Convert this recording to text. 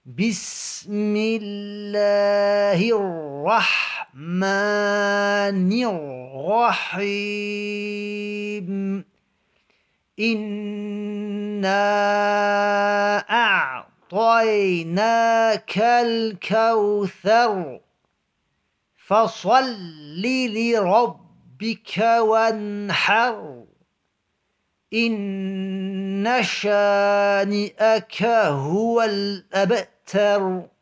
بسم الله الرحمن الرحيم إنا أعطيناك الكوثر فصل لربك وانحر إن شانئك هو الأبتر